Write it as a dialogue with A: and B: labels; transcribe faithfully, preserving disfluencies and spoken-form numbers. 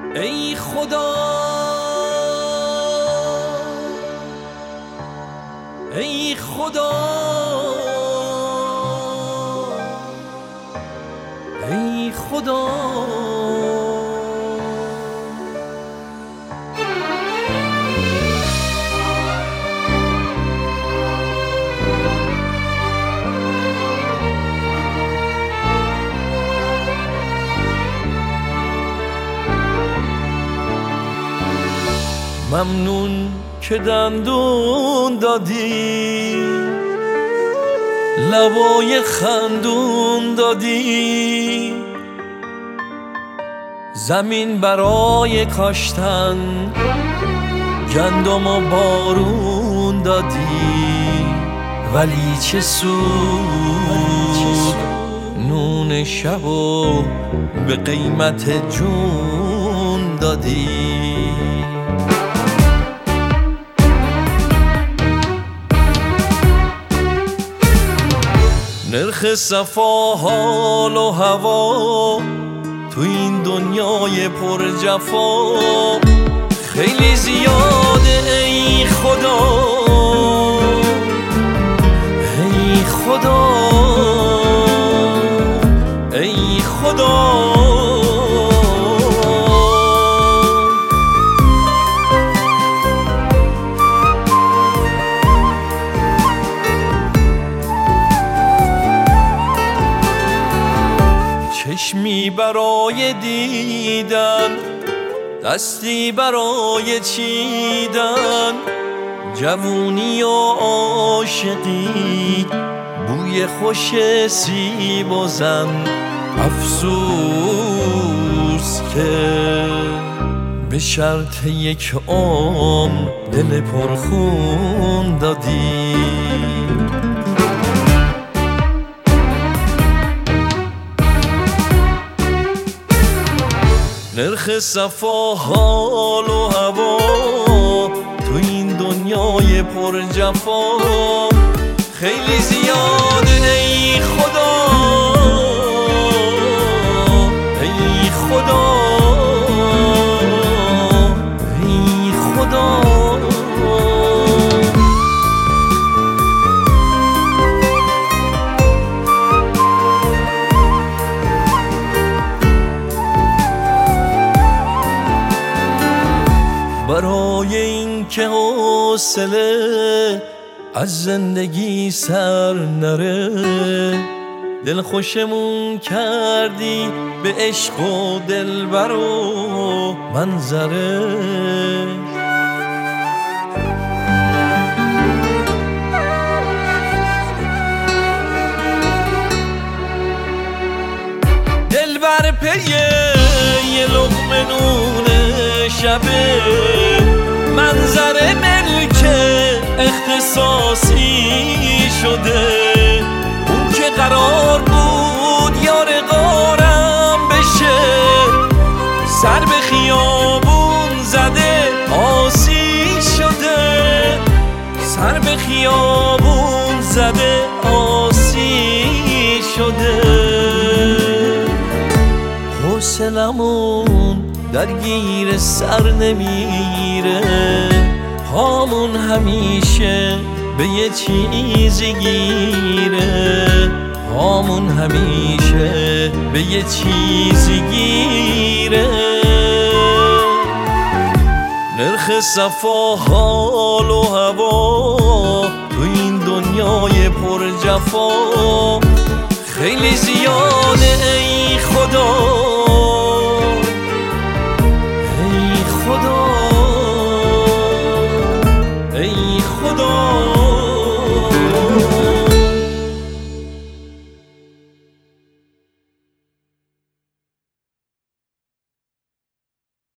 A: ای خدا ای خدا ای خدا ممنون که دندون دادی، لبای خندون دادی، زمین برای کاشتن گندم و بارون دادی. ولی چه سود نون شب و به قیمت جون دادی. نرخ صفا حال و هوا تو این دنیای پر جفا خیلی زیاده. ای خدا ای خدا ای خدا چشمی برای دیدن، دستی برای چیدن، جوونی و عاشقی، بوی خوش سیب و زن. افسوس که به شرط یک عمر دل پرخون دادی. نرخ صفا حال و هوا تو این دنیای پر جفا خیلی زیاده. ای خدا ای خدا ای خدا برای این که حوصله از زندگی سر نره، دل خوشمون کردی به عشق و دلبر و منظره. دلبر پیه یه لقمه نون شبه، منظر ملک اختصاصی شده. اون که قرار بود یار غارم بشه، سر به خیابون زده آسی شده، سر به خیابون زده آسی شده. حوصلمون درگیر سر نمیره، پامون همیشه به یه چیزی گیره، پامون همیشه به یه چیزی گیره. نرخ صفا حال و هوا تو این دنیای پر جفا خیلی زیاده.